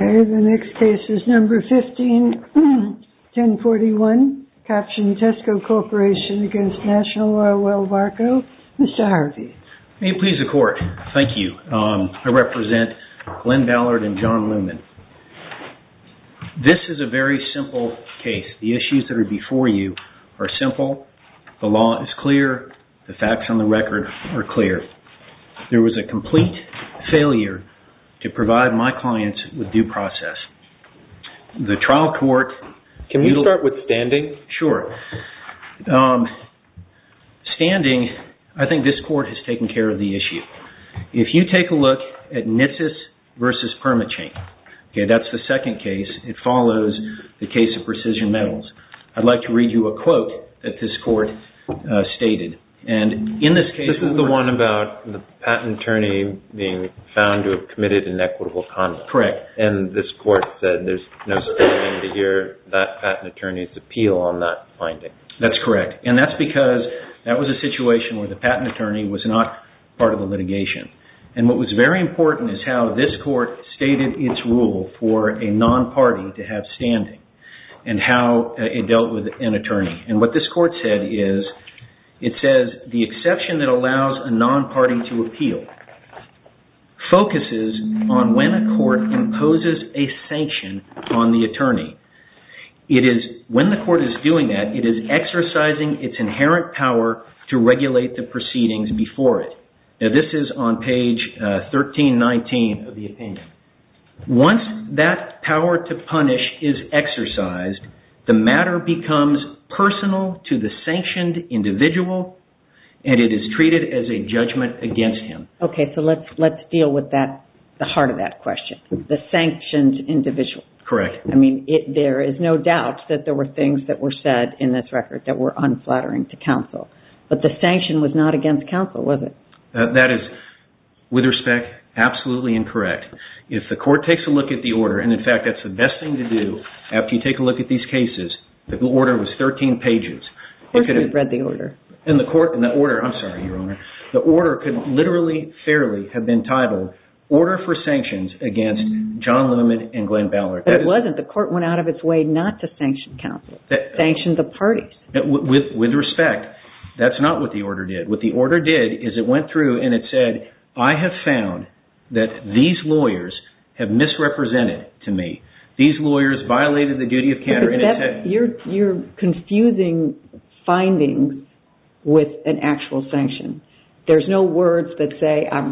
the next case is number 15-1041, captioned Tesco Corporation against National Oil Well Varco. Mr. Harvey. May it please the Court. Thank you. I represent Glenn Ballard and John Lumen. This is a very simple case. The issues that are before you are simple. The law is clear. The facts on the record are clear. There was a complete failure to provide my clients with due process. The trial court... Can we start with standing? Sure. Standing, I think this court has taken care of the issue. If you take a look at Nitsis versus Permachain, okay, that's the second case. It follows the case of Precision Metals. I'd like to read you a quote that this court stated. And in this case... This is the one about the patent attorney being found to have committed inequitable conduct. Correct. And this court said there's no standing to hear that patent attorney's appeal on that finding. That's correct. And that's because that was a situation where the patent attorney was not part of the litigation. And what was very important is how this court stated its rule for a non-party to have standing and how it dealt with an attorney. And what this court said is, it says, the exception that allows a non-party to appeal focuses on when a court imposes a sanction on the attorney. It is, when the court is doing that, it is exercising its inherent power to regulate the proceedings before it. Now, this is on page 1319 of the opinion. Once that power to punish is exercised, the matter becomes personal to the sanctioned individual, and it is treated as a judgment against him. Okay, so let's deal with that, the heart of that question, the sanctioned individual. Correct. I mean, there is no doubt that there were things that were said in this record that were unflattering to counsel. But the sanction was not against counsel, was it? That is, with respect, absolutely incorrect. If the court takes a look at the order, and in fact that's the best thing to do after you take a look at these cases, the order was 13 pages. Of course we've read the order. The order, Your Honor, the order could literally, fairly have been titled, Order for Sanctions Against John Lumen and Glenn Ballard. But it wasn't. The court went out of its way not to sanction counsel. Sanctioned the parties. With respect, that's not what the order did. What the order did is it went through and it said, I have found that these lawyers have misrepresented to me. These lawyers violated the duty of candor. And it said, you're confusing findings with an actual sanction. There's no words that say I'm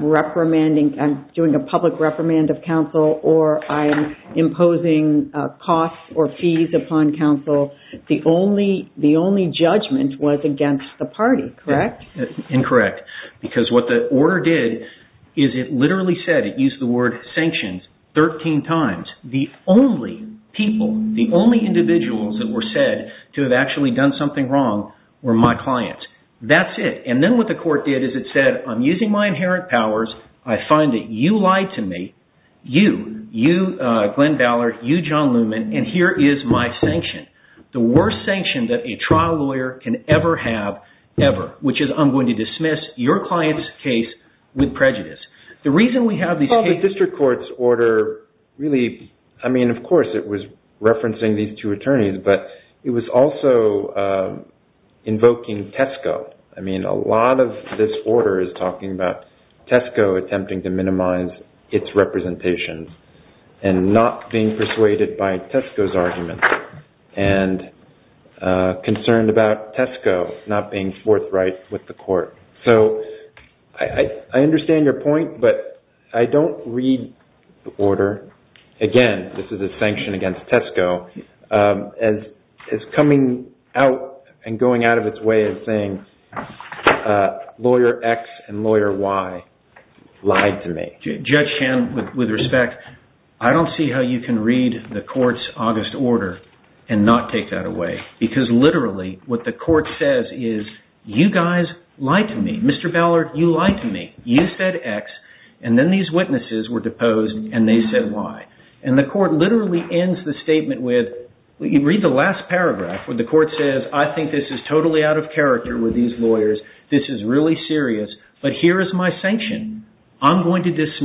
doing a public reprimand of counsel, or I'm imposing costs or fees upon counsel. The only judgment was against the party, correct? Incorrect. Because what the order did is it literally said, it used the word sanctions 13 times. The only people, the only individuals that were said to have actually done something wrong were my clients. That's it. And then what the court did is it said, I'm using my inherent powers. I find that you lied to me. You, Glenn Ballard, you, John Lumen, and here is my sanction. The worst sanction that a trial lawyer can ever have, which is I'm going to dismiss your client's case with prejudice. The reason we have these cases... The district court's order really, I mean, of course it was referencing these two attorneys, but it was also invoking Tesco. I mean, a lot of this order is talking about Tesco attempting to minimize its representations and not being persuaded by Tesco's arguments and concerned about Tesco not being forthright with the court. So I understand your point, but I don't read the order, again, this is a sanction against Tesco, as coming out and going out of its way and saying lawyer X and lawyer Y lied to me. Judge Chan, with respect, I don't see how you can read the court's August order and not take that away. Because literally what the court says is, you guys lied to me. Mr. Ballard, you lied to me. You said X, and then these witnesses were deposed and they said Y. And the court literally ends the statement with, you read the last paragraph where the court says, I think this is totally out of character with these lawyers. This is really serious, but here is my sanction. I'm going to dismiss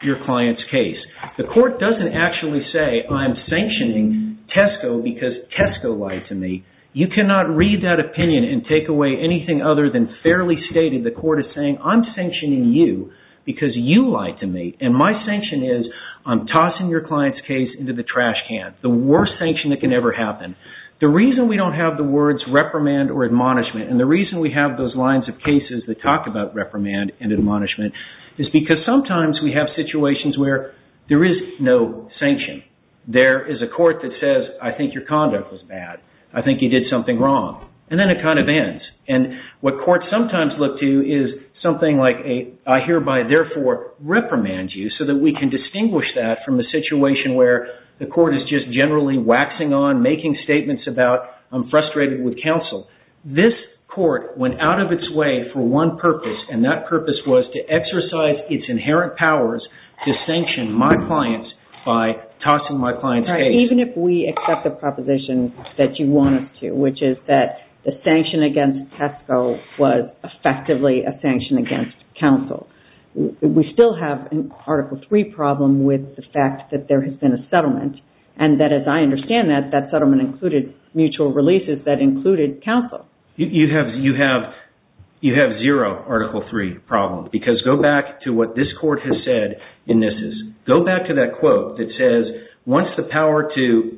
your client's case. The court doesn't actually say, I'm sanctioning Tesco because Tesco lied to me. You cannot read that opinion and take away anything other than fairly stated. The court is saying, I'm sanctioning you because you lied to me. And my sanction is I'm tossing your client's case into the trash can. The worst sanction that can ever happen. The reason we don't have the words reprimand or admonishment, and the reason we have those lines of cases that talk about reprimand and admonishment, is because sometimes we have situations where there is no sanction. There is a court that says, I think your conduct was bad. I think you did something wrong. And then it kind of ends. And what courts sometimes look to is something like I hereby therefore reprimand you, so that we can distinguish that from the situation where the court is just generally waxing on, making statements about I'm frustrated with counsel. This court went out of its way for one purpose, and that purpose was to exercise its inherent powers to sanction my clients by tossing my client's case. Even if we accept the proposition that you want us to, which is that the sanction against Tesco was effectively a sanction against counsel, we still have an Article 3 problem with the fact that there has been a settlement, and that, as I understand that settlement included mutual releases that included counsel. You have zero Article 3 problem, because go back to what this court has said in Nisses. Go back to that quote that says, once the power to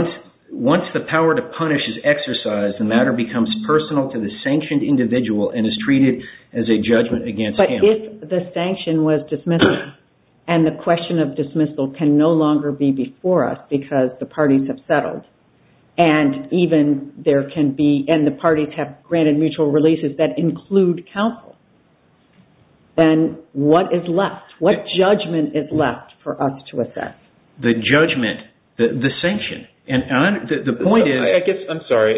punish is exercised, the matter becomes personal to the sanctioned individual and is treated as a judgment against him. But if the sanction was dismissal, and the question of dismissal can no longer be before us because the parties have settled, and even there can be, and the parties have granted mutual releases that include counsel, then what is left? What judgment is left for us to assess? The judgment, the sanction. And the point is... I guess, I'm sorry,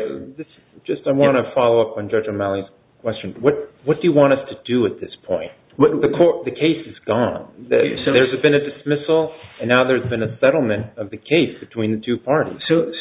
I want to follow up on Judge O'Malley's question. What do you want us to do at this point? The case is gone. There's been a dismissal, and now there's been a settlement of the case between the two parties. So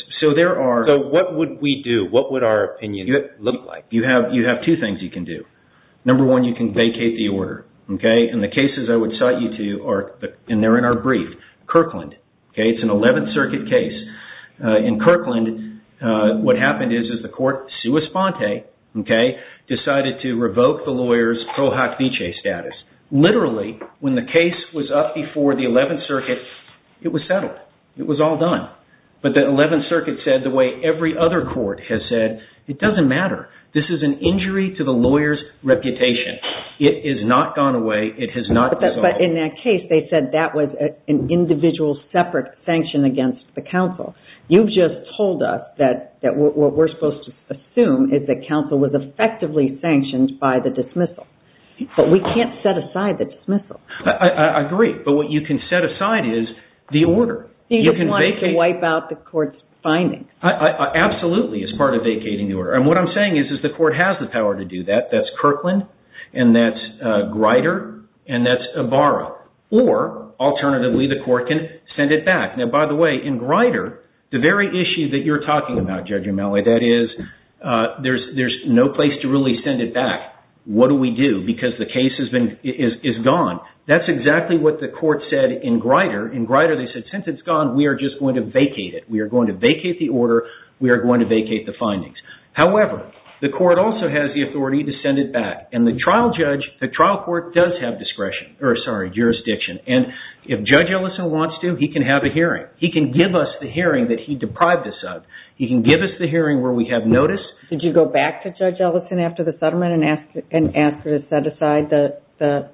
what would we do? What would our opinion look like? You have two things you can do. Number one, you can vacate the order. Okay? And the cases I would cite you to are, and they're in our brief, Kirkland. Okay? It's an 11th Circuit case. In Kirkland, what happened is the court, sua sponte, decided to revoke the lawyer's pro hoc vice status. Literally, when the case was up before the 11th Circuit, it was settled. It was all done. But the 11th Circuit said, the way every other court has said, it doesn't matter. This is an injury to the lawyer's reputation. It is not gone away. It has not dissolved. But in that case, they said that was an individual separate sanction against the counsel. You've just told us that what we're supposed to assume is that counsel was effectively sanctioned by the dismissal. But we can't set aside the dismissal. I agree. But what you can set aside is the order. You just want to wipe out the court's findings. Absolutely, as part of vacating the order. And what I'm saying is the court has the power to do that. That's Kirkland, and that's Grider, and that's Ibarra. Or, alternatively, the court can send it back. Now, by the way, in Grider, the very issue that you're talking about, Judge O'Malley, that is, there's no place to really send it back. What do we do? Because the case is gone. That's exactly what the court said in Grider. In Grider, they said, since it's gone, we are just going to vacate it. We are going to vacate the order. We are going to vacate the findings. However, the court also has the authority to send it back. And the trial court does have jurisdiction. And if Judge Ellison wants to, he can have a hearing. He can give us the hearing that he deprived us of. He can give us the hearing where we have notice. Did you go back to Judge Ellison after the settlement and ask her to set aside the...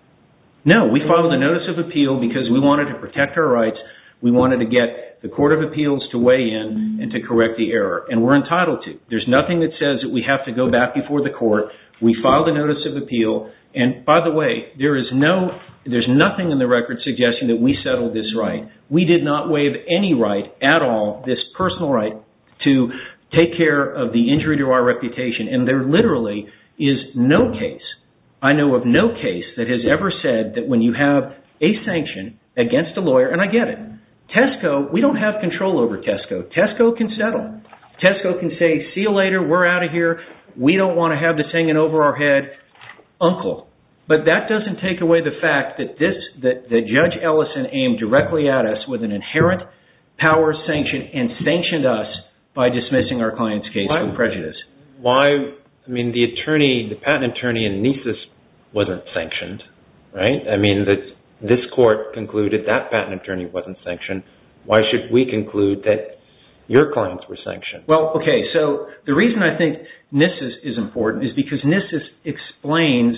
No, we filed a notice of appeal because we wanted to protect our rights. We wanted to get the Court of Appeals to weigh in and to correct the error. And we're entitled to. There's nothing that says that we have to go back before the court. We filed a notice of appeal. And by the way, there's nothing in the record suggesting that we settled this right. We did not waive any right at all, this personal right, to take care of the injury to our reputation. And there literally is no case, I know of no case, that has ever said that when you have a sanction against a lawyer, and I get it, Tesco, we don't have control over Tesco. Tesco can settle. Tesco can say, see you later, we're out of here. We don't want to have this hanging over our head. Uncle, But that doesn't take away the fact that that Judge Ellison aimed directly at us with an inherent power sanction and sanctioned us by dismissing our client's case with prejudice. Why? I mean, the patent attorney in Nisus wasn't sanctioned, right? I mean, this court concluded that patent attorney wasn't sanctioned. Why should we conclude that your clients were sanctioned? Well, okay, so the reason I think Nisus is important is because Nisus explains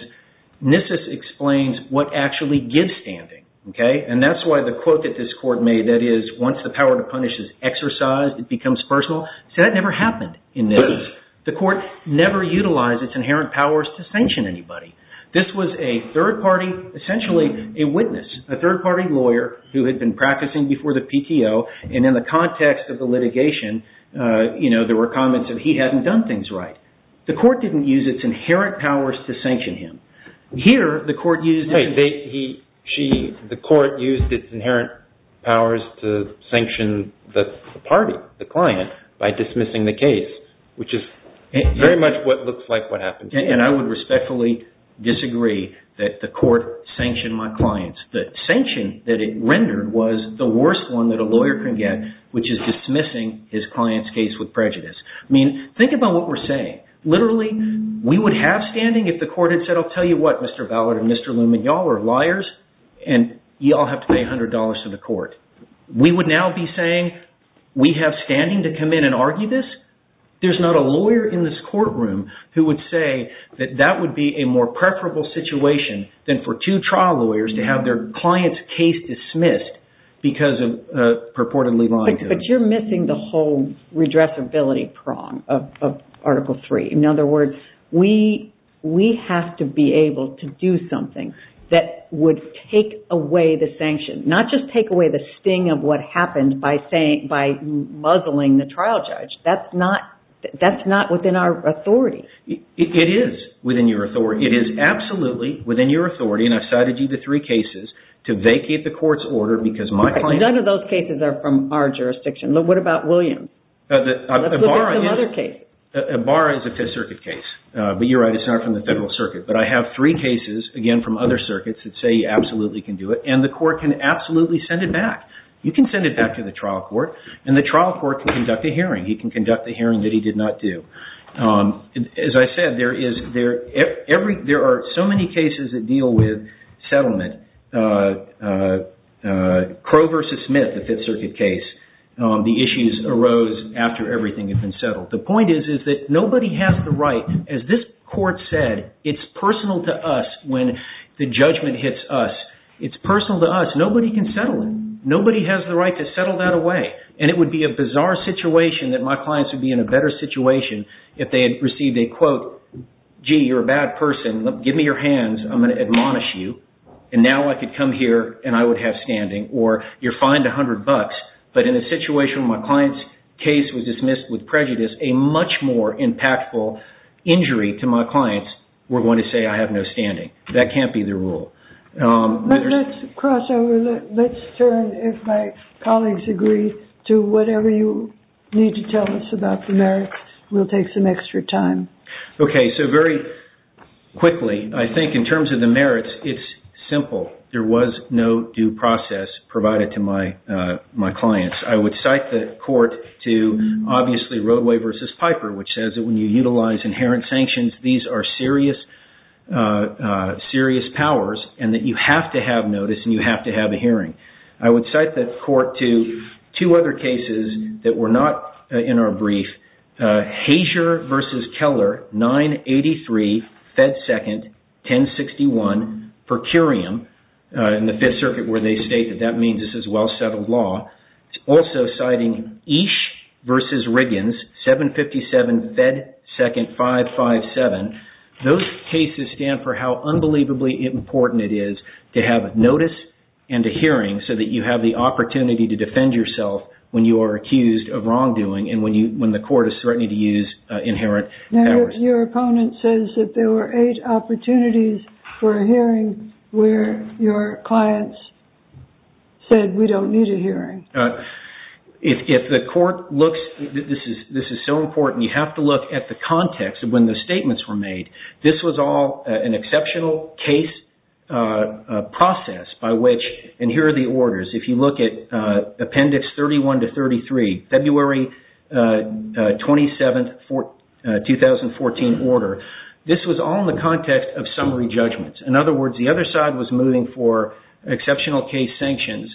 what actually gives standing, okay? And that's why the quote that this court made, that is, once the power to punish is exercised, it becomes personal. So that never happened in Nisus. The court never utilized its inherent powers to sanction anybody. This was a third party, essentially a witness, a third party lawyer who had been practicing before the PTO, and in the context of the litigation, there were comments that he hadn't done things right. The court didn't use its inherent powers to sanction him. Here, the court used the court used its inherent powers to sanction the party, the client, by dismissing the case, which is very much what looks like what happened here. And I would respectfully disagree that the court sanctioned my clients. The sanction that it rendered was the worst one that a lawyer can get, which is dismissing his client's case with prejudice. I mean, think about what we're saying. Literally, we would have standing if the court had said, I'll tell you what, Mr. Ballard and Mr. Lumen, y'all are liars, and y'all have to pay $100 to the court. We would now be saying, we have standing to come in and argue this? There's not a lawyer in this courtroom who would say that that would be a more preferable situation than for two trial lawyers to have their client's case dismissed because of purportedly lying to them. But you're missing the whole redressability prong of Article 3. In other words, we have to be able to do something that would take away the sanction, not just take away the sting of what happened by muzzling the trial judge. That's not within our authority. It is within your authority. It is absolutely within your authority, and I've cited you the three cases, to vacate the court's order because my client... None of those cases are from our jurisdiction. What about Williams? Let's look at some other cases. Ibarra is a Fifth Circuit case, but you're right, it's not from the Federal Circuit. But I have three cases, again, from other circuits that say you absolutely can do it, and the court can absolutely send it back. You can send it back to the trial court, and the trial court can conduct a hearing. He can conduct the hearing that he did not do. As I said, there are so many cases that deal with settlement. Crow versus Smith, the Fifth Circuit case, the issues arose after everything had been settled. The point is that nobody has the right, as this court said, it's personal to us when the judgment hits us. It's personal to us. Nobody can settle it. Nobody has the right to settle that away. And it would be a bizarre situation that my clients would be in a better situation if they had received a quote, gee, you're a bad person, give me your hands, I'm going to admonish you, and now I could come here and I would have standing, or you're fined $100, but in a situation where my client's case was dismissed with prejudice, a much more impactful injury to my clients, we're going to say I have no standing. That can't be the rule. Let's cross over. Let's turn, if my colleagues agree, to whatever you need to tell us about the merits. We'll take some extra time. Okay, so very quickly, I think in terms of the merits, it's simple. There was no due process provided to my clients. I would cite the court to, obviously, Roadway versus Piper, which says that when you utilize inherent sanctions, these are serious powers, and that you have to have notice and you have to have a hearing. I would cite the court to two other cases that were not in our brief. Hazier versus Keller, 983, Fed 2nd, 1061, per curiam, in the Fifth Circuit, where they state that means this is well-settled law. It's also citing Ish versus Riggins, 757, Fed 2nd, 557. Those cases stand for how unbelievably important it is to have notice and a hearing so that you have the opportunity to defend yourself when you are accused of wrongdoing and when the court is threatening to use inherent powers. Now, your opponent says that there were 8 opportunities for a hearing where your clients said we don't need a hearing. if the court looks, this is so important, you have to look at the context of when the statements were made. This was all an exceptional case process by which, and here are the orders. If you look at Appendix 31 to 33, February 27th, 2014 order, this was all in the context of summary judgments. In other words, the other side was moving for exceptional case sanctions,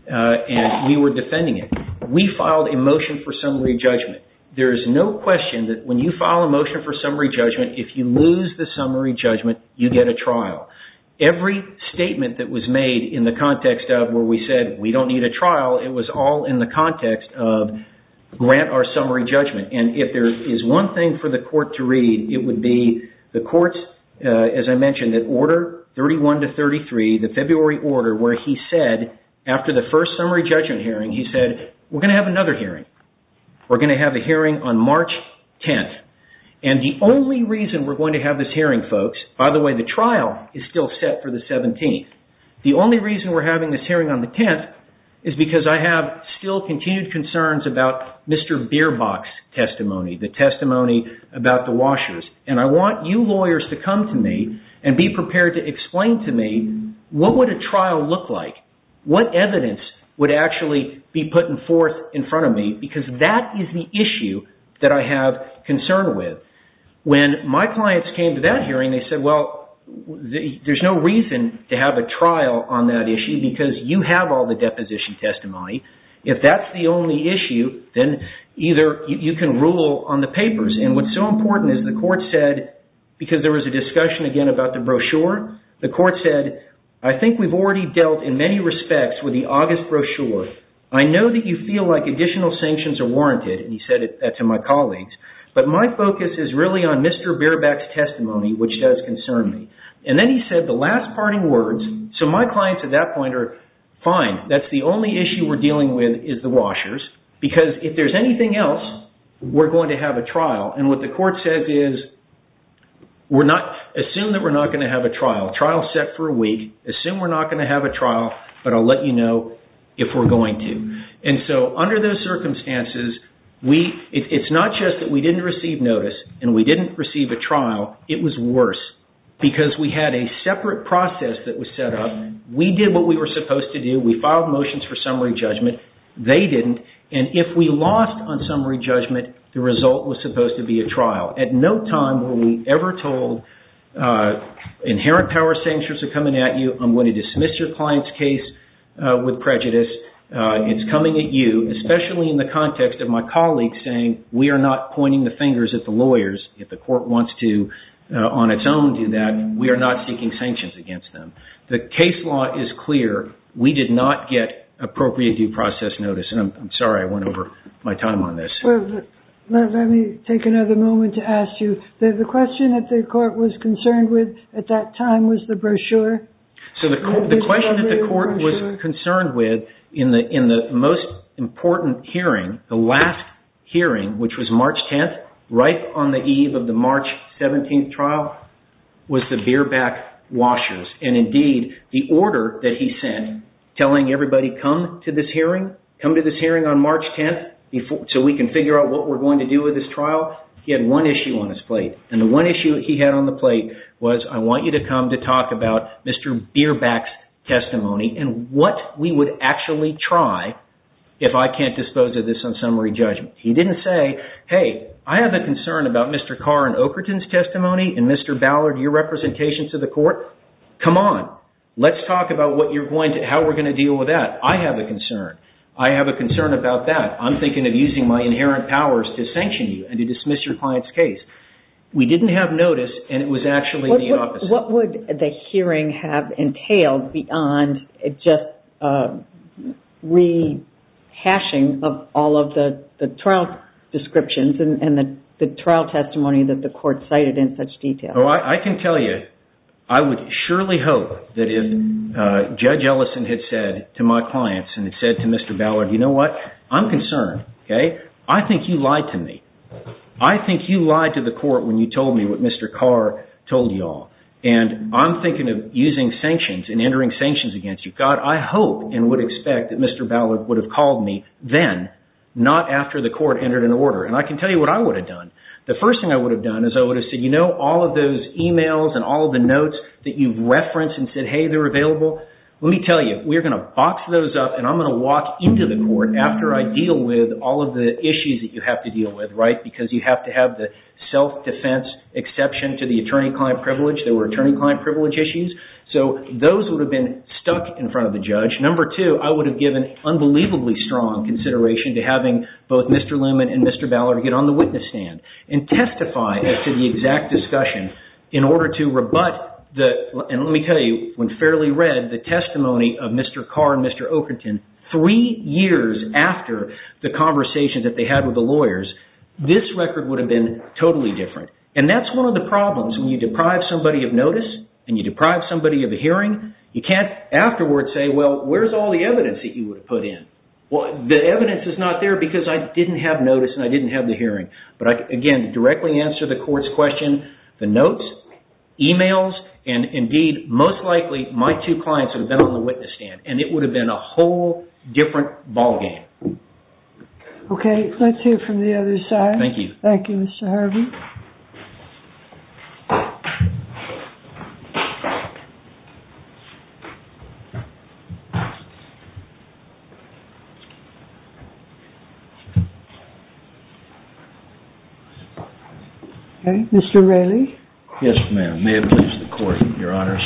and we were defending it. We filed a motion for summary judgment. There is no question that when you file a motion for summary judgment, if you lose the summary judgment, you get a trial. Every statement that was made in the context of where we said we don't need a trial, it was all in the context of grant our summary judgment. And if there is one thing for the court to read, it would be the court's, as I mentioned, that order 31 to 33, the February order, where he said, after the first summary judgment hearing, he said, we're going to have another hearing. We're going to have a hearing on March 10th. And the only reason we're going to have this hearing, folks, by the way, the trial is still set for the 17th. The only reason we're having this hearing on the 10th is because I have still continued concerns about Mr. Bierbach's testimony, the testimony about the washers. And I want you lawyers to come to me and be prepared to explain to me what would a trial look like? What evidence would actually be put forth in front of me? Because that is the issue that I have concern with. When my clients came to that hearing, they said, well, there's no reason to have a trial on that issue because you have all the deposition testimony. If that's the only issue, then either you can rule on the papers. And what's so important is the court said, because there was a discussion again about the brochure, the court said, I think we've already dealt in many respects with the August brochure. I know that you feel like additional sanctions are warranted, and he said that to my colleagues, but my focus is really on Mr. Bierbach's testimony, which does concern me. And then he said the last parting words, so my clients at that point are, fine, that's the only issue we're dealing with is the washers, because if there's anything else, we're going to have a trial. And what the court says is, assume that we're not going to have a trial. Trial set for a week. Assume we're not going to have a trial, but I'll let you know if we're going to. And so under those circumstances, it's not just that we didn't receive notice and we didn't receive a trial. It was worse because we had a separate process that was set up. We did what we were supposed to do. We filed motions for summary judgment. They didn't. And if we lost on summary judgment, the result was supposed to be a trial. At no time were we ever told inherent power sanctions are coming at you. I'm going to dismiss your client's case with prejudice. It's coming at you, especially in the context of my colleagues saying we are not pointing the fingers at the lawyers. If the court wants to, on its own, do that, we are not seeking sanctions against them. The case law is clear. We did not get appropriate due process notice. And I'm sorry I went over my time on this. Well, let me take another moment to ask you. The question that the court was concerned with at that time was the brochure? So the question that the court was concerned with in the most important hearing, the last hearing, which was March 10th, right on the eve of the March 17th trial, was the Bierbach washers. And indeed, the order that he sent telling everybody come to this hearing on March 10th so we can figure out what we're going to do with this trial, he had one issue on his plate. And the one issue he had on the plate was, I want you to come to talk about Mr. Bierbach's testimony and what we would actually try if I can't dispose of this on summary judgment. He didn't say, hey, I have a concern about Mr. Carr and Okerton's testimony and Mr. Ballard, your representation to the court. Come on. Let's talk about how we're going to deal with that. I have a concern. I have a concern about that. I'm thinking of using my inherent powers to sanction you and to dismiss your client's case. We didn't have notice, and it was actually the opposite. What would the hearing have entailed beyond just rehashing of all of the trial descriptions and the trial testimony that the court cited in such detail? Oh, I can tell you, I would surely hope that if Judge Ellison had said to my clients and had said to Mr. Ballard, you know what, I'm concerned, okay? I think you lied to me. I think you lied to the court when you told me what Mr. Carr told you all. And I'm thinking of using sanctions and entering sanctions against you. God, I hope and would expect that Mr. Ballard would have called me then not after the court entered an order. And I can tell you what I would have done. The first thing I would have done is I would have said, all of those emails and all of the notes that you've referenced and said, hey, they're available, let me tell you, we're going to box those up and I'm going to walk into the court after I deal with all of the issues that you have to deal with, right? Because you have to have the self-defense exception to the attorney-client privilege. There were attorney-client privilege issues. So those would have been stuck in front of the judge. Number two, I would have given unbelievably strong consideration to having both Mr. Luman and Mr. Ballard get on the witness stand and testify as to the exact discussion in order to rebut and let me tell you, when fairly read, the testimony of Mr. Carr and Mr. Okerton 3 years after the conversations that they had with the lawyers, this record would have been totally different. And that's one of the problems when you deprive somebody of notice and you deprive somebody of a hearing. You can't afterwards say, well, where's all the evidence that you would have put in? Well, the evidence is not there because I didn't have notice and I didn't have the hearing. But again, to directly answer the court's question, the notes, emails, and indeed, most likely, my two clients would have been on the witness stand, and it would have been a whole different ballgame. Okay, let's hear from the other side. Thank you. Thank you, Mr. Harvey. Okay, Mr. Raley. Yes, ma'am. May it please the court, Your Honors.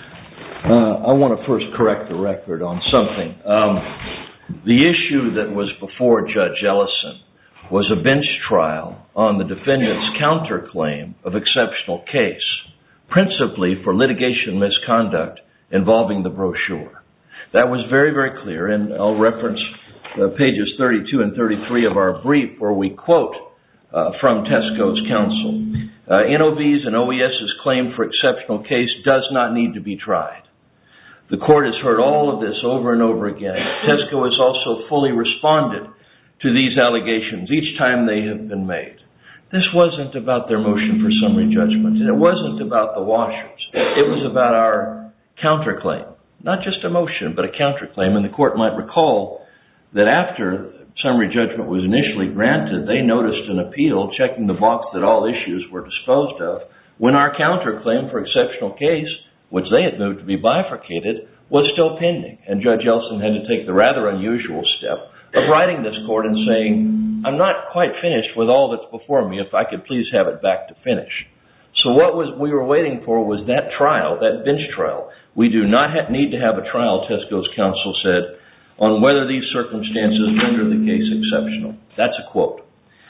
I want to first correct the record on something. The issue that was before Judge Ellison was a bench trial on the defendant's counterclaim of exceptional case, principally for litigation misconduct involving the brochure. That was very, very clear, and I'll reference pages 32 and 33 of our brief where we quote from Tesco's counsel. NOV's and OES's claim for exceptional case does not need to be tried. The court has heard all of this over and over again. Tesco has also fully responded to these allegations each time they have been made. This wasn't about their motion for summary judgment. It wasn't about the washers. It was about our counterclaim. Not just a motion, but a counterclaim. And the court might recall that after summary judgment was initially granted, they noticed an appeal checking the box that all issues were disposed of when our counterclaim for exceptional case, which they had moved to be bifurcated, was still pending. And Judge Ellison had to take the rather unusual step of writing this court and saying, I'm not quite finished with all that's before me. If I could please have it back to finish. So what we were waiting for was that trial, that bench trial. We do not need to have a trial, Tesco's counsel said, on whether these circumstances render the case exceptional. That's a quote.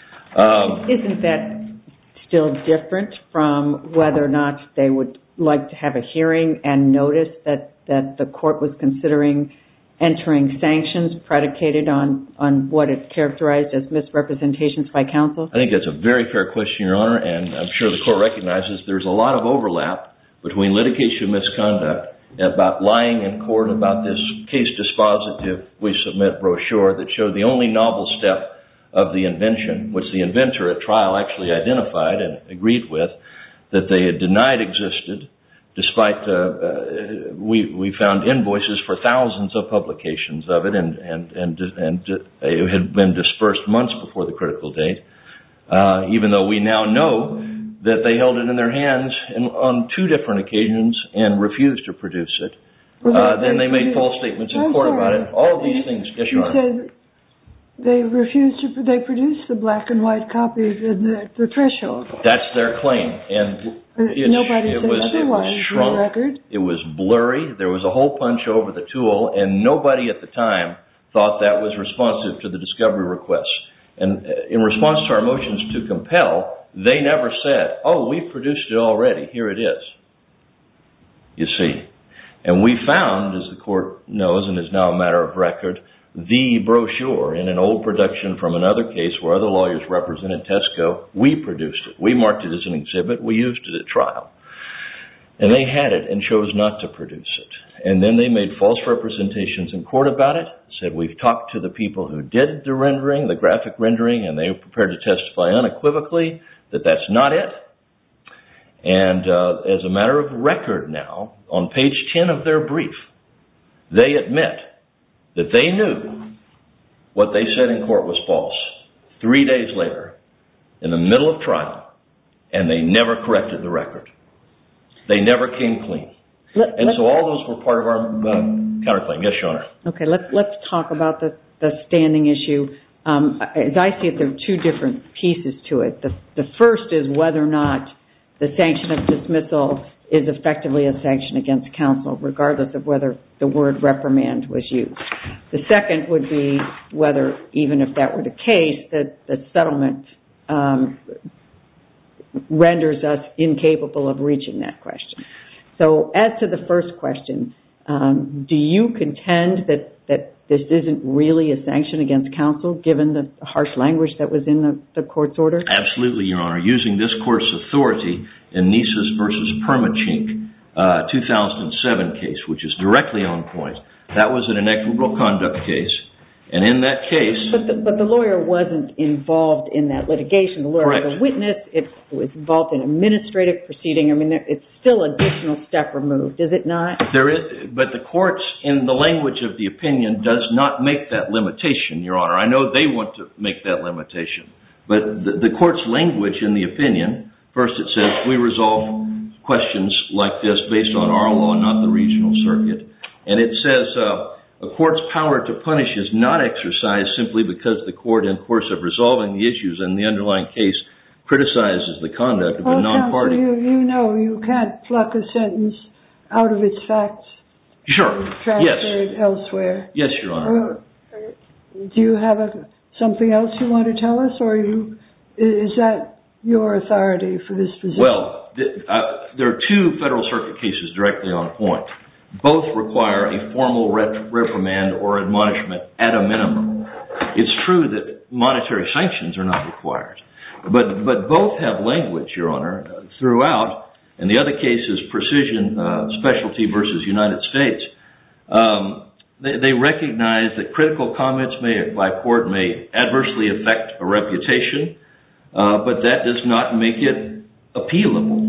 Isn't that still different from whether or not they would like to have a hearing and notice that the court was considering entering sanctions predicated on what it characterized as misrepresentations by counsel? I think that's a very fair question, Your Honor, and I'm sure the court recognizes there's a lot of overlap between litigation misconduct about lying in court about this case dispositive we submit brochure that showed the only novel step of the invention, which the inventor at trial actually identified and agreed with, that they had denied existed, despite we found invoices for thousands of publications of it, and it had been dispersed months before the critical date, even though we now know that they held it in their hands on 2 different occasions and refused to produce it. Then they made false statements in court about it. All of these things. Yes, Your Honor. They refused to. They produced the black and white copies in the threshold. That's their claim, and nobody said otherwise. It was shrunk. It was blurry. There was a hole punch over the tool, and nobody at the time thought that was responsive to the discovery request. And in response to our motions to compel, they never said, "Oh, we've produced it already. Here it is." You see, and we found, as the court knows, and is now a matter of record, the brochure in an old production from another case where other lawyers represented Tesco. We produced it. We marked it as an exhibit. We used it at trial. And they had it and chose not to produce it. And then they made false representations in court about it, said we've talked to the people who did the rendering, the graphic rendering, and they were prepared to testify unequivocally that that's not it. And as a matter of record now, on page 10 of their brief, they admit that they knew what they said in court was false 3 days later, in the middle of trial, and they never corrected the record. They never came clean. And so all those were part of our counterclaim. Yes, Your Honor. Okay, let's talk about the standing issue. As I see it, there are two different pieces to it. The first is whether or not the sanction of dismissal is effectively a sanction against counsel, regardless of whether the word reprimand was used. The second would be whether, even if that were the case, that the settlement renders us incapable of reaching that question. So as to the first question, do you contend that this isn't really a sanction against counsel, given the harsh language that was in the court's order? Absolutely, Your Honor. Using this court's authority in Nisus versus Permachink, 2007 case, which is directly on point, that was an inequitable conduct case. And in that case... But the lawyer wasn't involved in that litigation. The lawyer was a witness. It was involved in administrative proceeding. I mean, it's still an additional step removed, is it not? There is, but the courts, in the language of the opinion, does not make that limitation, Your Honor. I know they want to make that limitation. But the court's language in the opinion, first it says, we resolve questions like this based on our law, not the regional circuit. And it says... a court's power to punish is not exercised simply because the court, in course of resolving the issues in the underlying case, criticizes the conduct of a non-party. Counsel, you know you can't pluck a sentence out of its facts. Sure. And transfer it elsewhere. Yes, Your Honor. Do you have something else you want to tell us, or is that your authority for this position? Well, there are two Federal Circuit cases directly on point. Both require a formal reprimand or admonishment at a minimum. It's true that monetary sanctions are not required, but both have language, Your Honor, throughout. And the other case is Precision Specialty versus United States. They recognize that critical comments by court may adversely affect a reputation, but that does not make it appealable.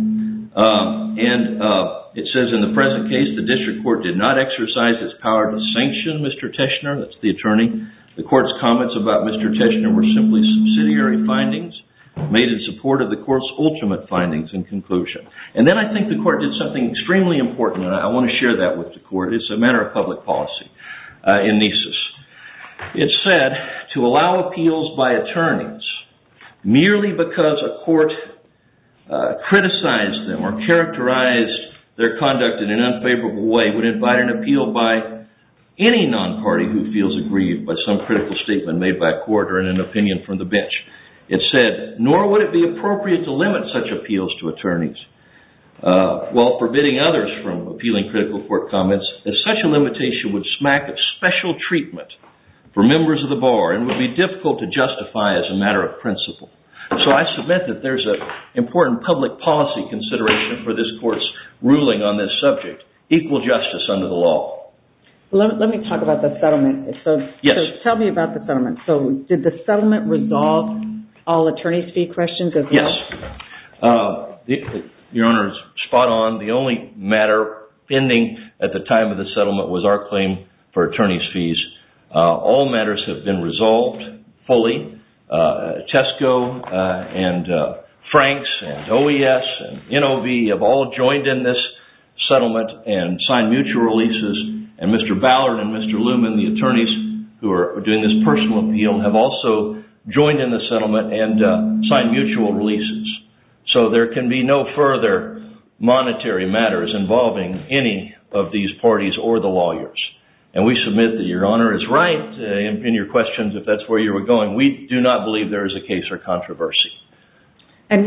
It says in the present case, the district court did not exercise its power to sanction Mr. Teschner, that's the attorney. The court's comments about Mr. Teschner were simply subsidiary findings made in support of the court's ultimate findings and conclusion. And then I think the court did something extremely important, and I want to share that with the court. It's a matter of public policy in Nisus. It said to allow appeals by attorneys merely because a court criticized them or characterized their conduct in an unfavorable way would invite an appeal by any non-party who feels aggrieved by some critical statement made by a court or in an opinion from the bench. It said, nor would it be appropriate to limit such appeals to attorneys while forbidding others from appealing critical court comments, as such a limitation would smack of special treatment for members of the bar and would be difficult to justify as a matter of principle. So I submit that there's an important public policy consideration for this court's ruling on this subject, equal justice under the law. Let me talk about the settlement. Yes. So tell me about the settlement. So did the settlement resolve all attorney's fee questions as well? Yes. Your Honor is spot on. The only matter pending at the time of the settlement was our claim for attorney's fees. All matters have been resolved fully. Tesco and Franks and OES and NOV have all joined in this settlement and signed mutual releases. And Mr. Ballard and Mr. Luman, the attorneys who are doing this personal appeal, have also joined in the settlement and signed mutual releases. So there can be no further monetary matters involving any of these parties or the lawyers. And we submit that Your Honor is right in your questions, if that's where you were going. We do not believe there is a case or controversy. And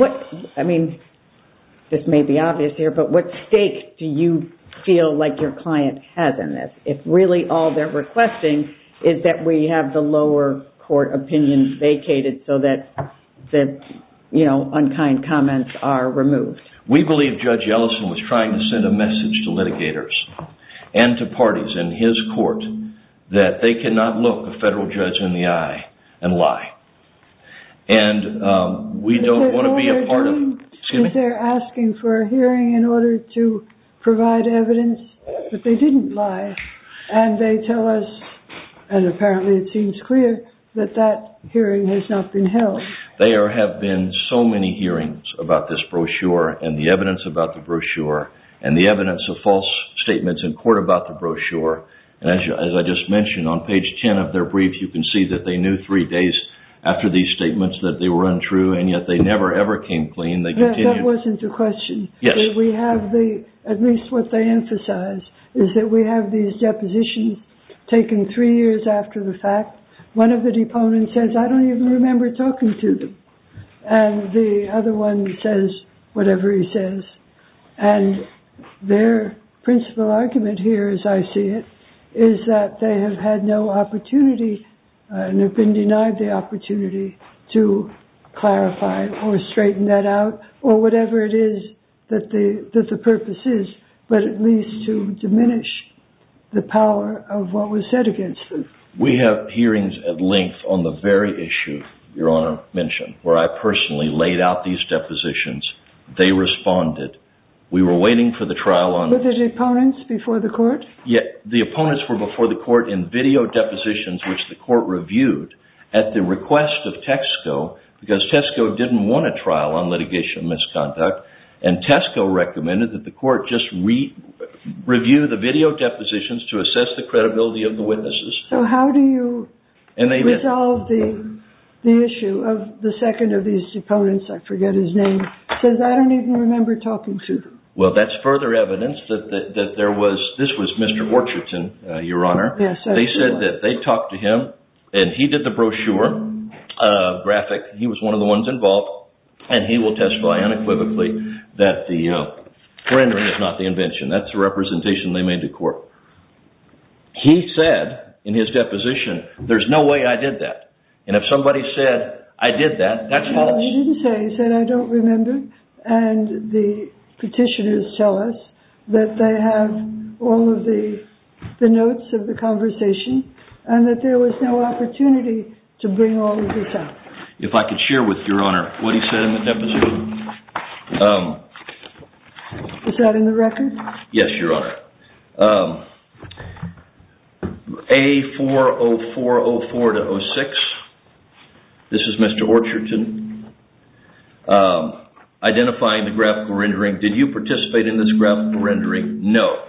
this may be obvious here, but what stake do you feel like your client has in this? If really all they're requesting is that we have the lower court opinions vacated so that the unkind comments are removed. We believe Judge Ellison was trying to send a message to litigators and to parties in his court that they cannot look a federal judge in the eye and lie. And we don't want to be a part of... They're asking for a hearing in order to provide evidence that they didn't lie. And they tell us And apparently it seems clear that that hearing has not been held. There have been so many hearings about this brochure and the evidence about the brochure and the evidence of false statements in court about the brochure. And as I just mentioned, on page 10 of their brief, you can see that they knew 3 days after these statements that they were untrue, and yet they never, ever came clean. They continued. That wasn't the question. Yes. We have at least what they emphasize is that we have these depositions taken 3 years after the fact. One of the deponents says, I don't even remember talking to them. And the other one says whatever he says. And their principal argument here, as I see it, is that they have had no opportunity and have been denied the opportunity to clarify or straighten that out, or whatever it is that the purpose is, but at least to diminish the power of what was said against them. We have hearings at length on the very issue Your Honor mentioned, where I personally laid out these depositions. They responded. We were waiting for the trial on... Were the opponents before the court? Yeah, the opponents were before the court in video depositions, which the court reviewed at the request of Tesco, because Tesco didn't want a trial on litigation misconduct, and Tesco recommended that the court just review the video depositions to assess the credibility of the witnesses. So how do you resolve the issue of the second of these opponents, I forget his name, says, I don't even remember talking to them? Well, that's further evidence that this was Mr. Orchardson, Your Honor. Yes, they said that they talked to him, and he did the brochure graphic. He was one of the ones involved, and he will testify unequivocally that the rendering is not the invention. That's the representation they made to court. He said in his deposition, there's no way I did that. And if somebody said, I did that, that's false. He didn't say. He said, I don't remember. And the petitioners tell us that they have all of the notes of the conversation and that there was no opportunity to bring all of this out. If I could share with Your Honor what he said in the deposition. Is that in the record? Yes, Your Honor. A40404-06. This is Mr. Orchardson. Identifying the graphical rendering. Did you participate in this graphical rendering? No.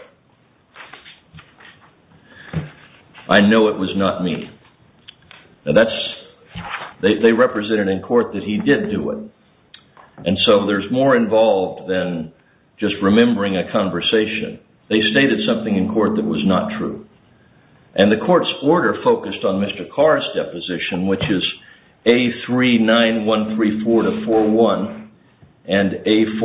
I know it was not me. Now they represented in court that he did do it. And so there's more involved than just remembering a conversation. They stated something in court that was not true. And the court's order focused on Mr. Carr's deposition, which is A39134-41 and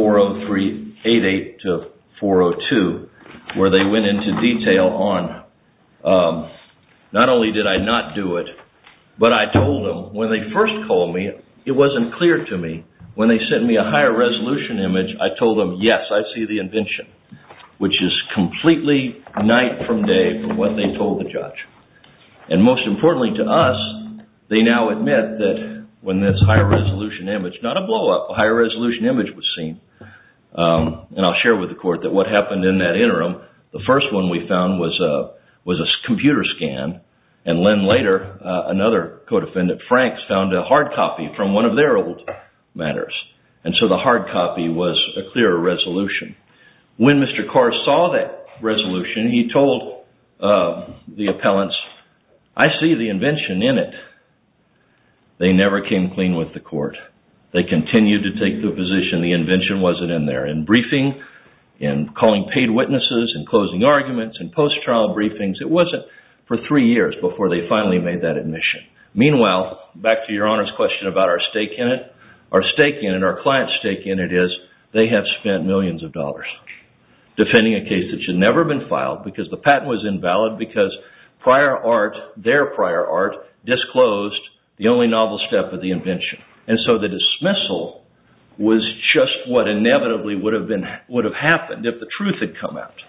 A40388-402, where they went into detail on not only did I not do it, but I told them when they first called me, it wasn't clear to me. When they sent me a higher resolution image, I told them, yes, I see the invention, which is completely night from day from what they told the judge. And most importantly to us, they now admit that when this higher resolution image, not a blow-up, a higher resolution image was seen, and I'll share with the court that what happened in that interim, the first one we found was a computer scan, and then later another co-defendant, Franks, found a hard copy from one of their old matters. And so the hard copy was a clearer resolution. When Mr. Carr saw that resolution, he told the appellants, I see the invention in it. They never came clean with the court. They continued to take the position the invention wasn't in there. In briefing, in calling paid witnesses, in closing arguments, in post-trial briefings, it wasn't for 3 years before they finally made that admission. Meanwhile, back to Your Honor's question about our stake in it, our stake in it, our client's stake in it is they have spent millions of dollars defending a case that should never have been filed because the patent was invalid because their prior art disclosed the only novel step of the invention. And so the dismissal was just what inevitably would have happened if the truth had come out.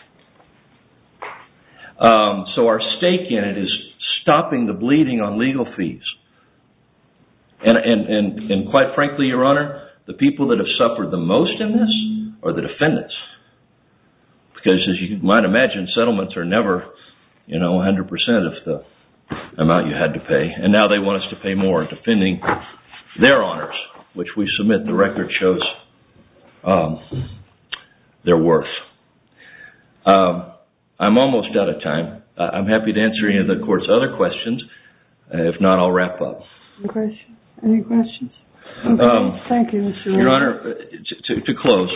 So our stake in it is stopping the bleeding on legal fees. And quite frankly, Your Honor, the people that have suffered the most in this are the defendants. Because as you might imagine, settlements are never, 100% of amount you had to pay, and now they want us to pay more defending their honors, which we submit the record shows their worth. I'm almost out of time. I'm happy to answer any of the court's other questions. If not, I'll wrap up. Any questions? Okay. Thank you, Mr. Your Honor, to close,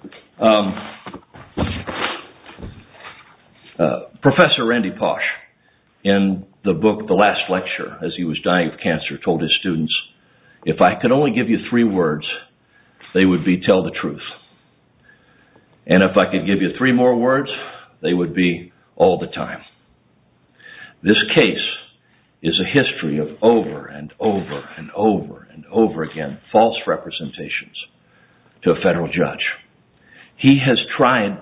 Professor Randy Pausch, in the book The Last Lecture, as he was dying of cancer, told his students, if I could only give you 3 words, they would be tell the truth. And if I could give you 3 more words, they would be all the time. This case is a history of over and over and over and over again false representations to a federal judge. He has tried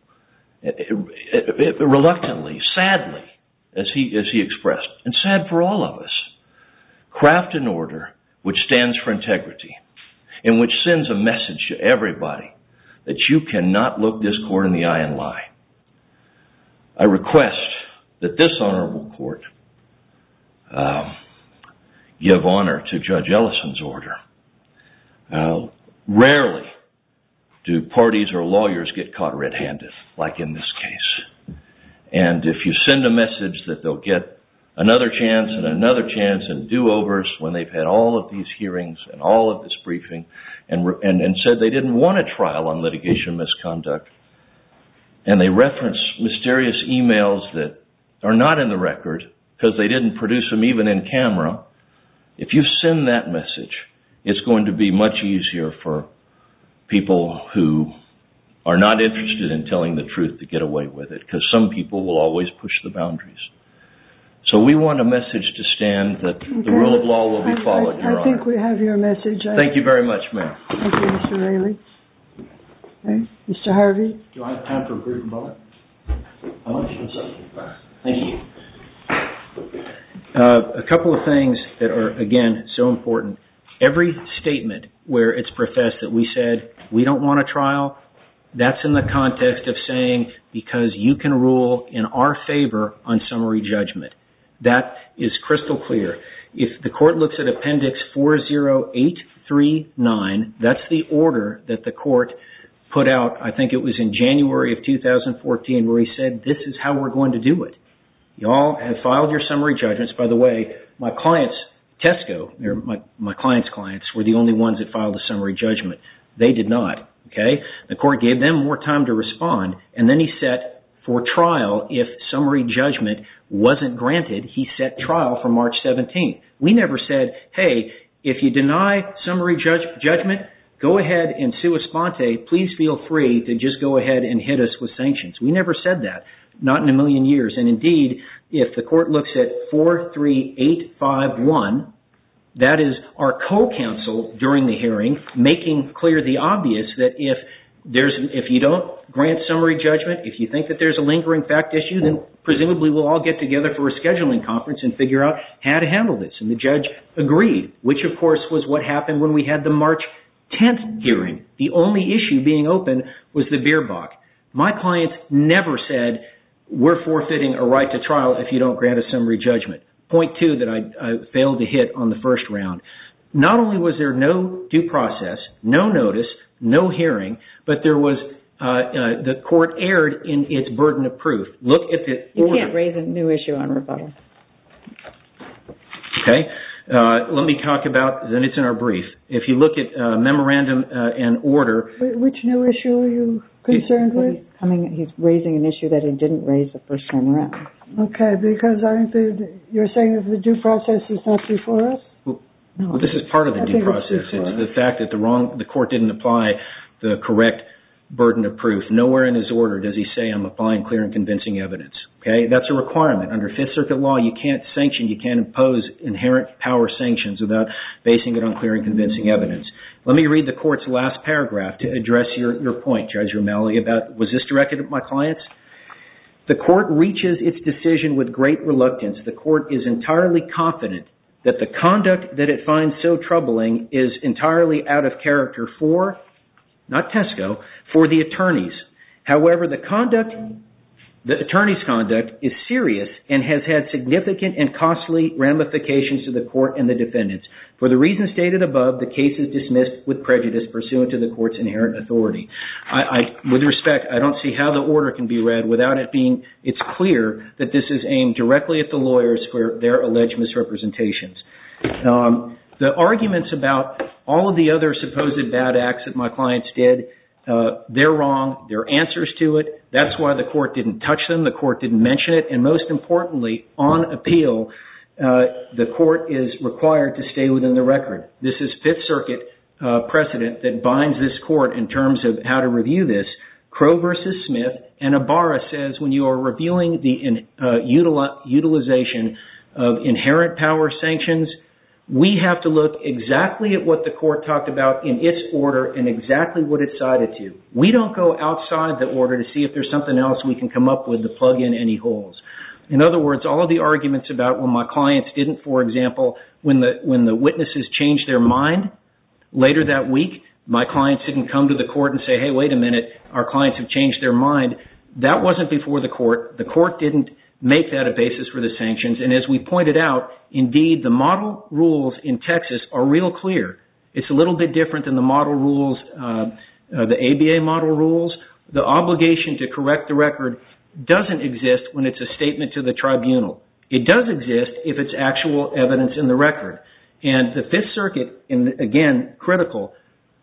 to, reluctantly, sadly, as he expressed, and sad for all of us, craft an order which stands for integrity and which sends a message to everybody that you cannot look this court in the eye and lie. I request that this honorable court give honor to Judge Ellison's order. Rarely do parties or lawyers get caught red-handed, like in this case. And if you send a message that they'll get another chance and another chance and do-overs when they've had all of these hearings and all of this briefing and said they didn't want a trial on litigation misconduct, and they reference mysterious emails that are not in the record because they didn't produce them even in camera, if you send that message, it's going to be much easier for people who are not interested in telling the truth to get away with it, because some people will always push the boundaries. So we want a message to stand that the rule of law will be followed, Your Honor. I think we have your message. Thank you very much, ma'am. Thank you, Mr. Raley. Okay. Mr. Harvey? Do I have time for a brief bullet? Thank you. A couple of things that are, again, so important. Every statement where it's professed that we said we don't want a trial, that's in the context of saying because you can rule in our favor on summary judgment. That is crystal clear. If the court looks at Appendix 40839, that's the order that the court put out, I think it was in January of 2014, where he said, this is how we're going to do it. You all have filed your summary judgments. By the way, my clients, Tesco, my clients' clients, were the only ones that filed a summary judgment. They did not. Okay? The court gave them more time to respond, and then he set for trial if summary judgment wasn't granted. He set trial for March 17th. We never said, hey, if you deny summary judgment, go ahead and sua sponte. Please feel free to just go ahead and hit us with sanctions. We never said that. Not in a million years. And indeed, if the court looks at 43851, that is our co-counsel during the hearing making clear the obvious that if you don't grant summary judgment, if you think that there's a lingering fact issue, then presumably we'll all get together for a scheduling conference and figure out how to handle this. And the judge agreed, which of course was what happened when we had the March 10th hearing. The only issue being open was the beer bock. My clients never said, we're forfeiting a right to trial if you don't grant a summary judgment. Point 2 that I failed to hit on the first round. Not only was there no due process, no notice, no hearing, but there was the court erred in its burden of proof. Look at the order. You can't raise a new issue on rebuttal. Okay. Let me talk about, then it's in our brief. If you look at memorandum and order. Which new issue are you concerned with? He's raising an issue that he didn't raise the first time around. Okay, because you're saying that the due process is not before us? Well, this is part of the due process. It's the fact that the court didn't apply the correct burden of proof. Nowhere in his order does he say I'm applying clear and convincing evidence. Okay, that's a requirement. Under Fifth Circuit law, you can't impose inherent power sanctions without basing it on clear and convincing evidence. Let me read the court's last paragraph to address your point, Judge O'Malley, about was this directed at my clients? The court reaches its decision with great reluctance. The court is entirely confident that the conduct that it finds so troubling is entirely out of character for, not Tesco, for the attorneys. However, the conduct the attorney's conduct is serious and has had significant and costly ramifications to the court and the defendants. For the reasons stated above, the case is dismissed with prejudice pursuant to the court's inherent authority. With respect, I don't see how the order can be read without it being, it's clear that this is aimed directly at the lawyers for their alleged misrepresentations. The arguments about all of the other supposed bad acts that my clients did, they're wrong. There are answers to it. That's why the court didn't touch them. The court didn't mention it. And most importantly, on appeal, the court is required to stay within the record. This is Fifth Circuit precedent that binds this court in terms of how to review this. Crow versus Smith and Ibarra says when you are reviewing the utilization of inherent power sanctions, we have to look exactly at what the court talked about in its order and exactly what it cited to. We don't go outside the order to see if there's something else we can come up with to plug in any holes. In other words, all of the arguments about when my clients didn't, for example, when the witnesses changed their mind later that week, my clients didn't come to the court and say, hey, wait a minute, our clients have changed their mind. That wasn't before the court. The court didn't make that a basis for the sanctions. And as we pointed out, indeed, the model rules in Texas are real clear. It's a little bit different than the model rules, the ABA model rules. The obligation to correct the record doesn't exist when it's a statement to the tribunal. It does exist if it's actual evidence in the record. And the Fifth Circuit, again, critical,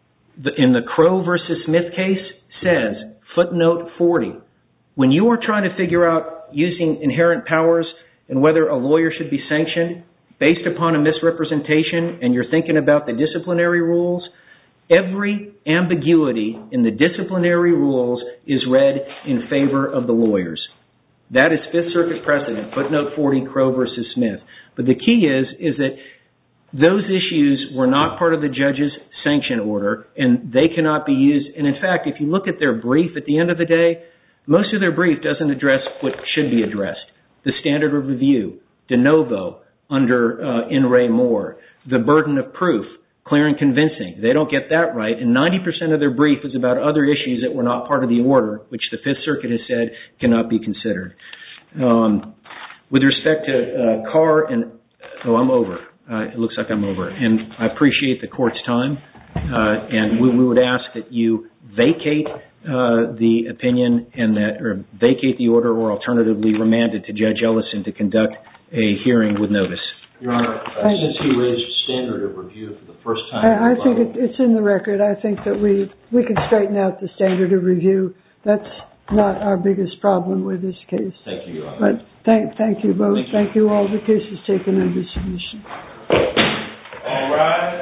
in the Crow versus Smith case says, footnote 40, when you are trying to figure out using inherent powers and whether a lawyer should be sanctioned based upon a misrepresentation and you're thinking about the disciplinary rules, every ambiguity in the disciplinary rules is read in favor of the lawyers. That is Fifth Circuit precedent, footnote 40, Crow versus Smith. But the key is that those issues were not part of the judge's sanction order and they cannot be used. And in fact, if you look at their brief at the end of the day, most of their brief doesn't address what should be addressed. The standard of review, de novo, under In re Moore, the burden of proof, clear and convincing. They don't get that right. And 90% of their brief is about other issues that were not part of the order, which the Fifth Circuit has said cannot be considered. With respect to Carr and... Oh, I'm over. It looks like I'm over. And I appreciate the court's time. And we would ask that you vacate the opinion or vacate the order or alternatively remand it to Judge Ellison to conduct a hearing with notice. Your Honor, since he raised standard of review for the first time... I think it's in the record. I think that we can straighten out the standard of review. That's not our biggest problem with this case. Thank you, Your Honor. But thank you both. Thank you all. The case is taken under submission. All rise.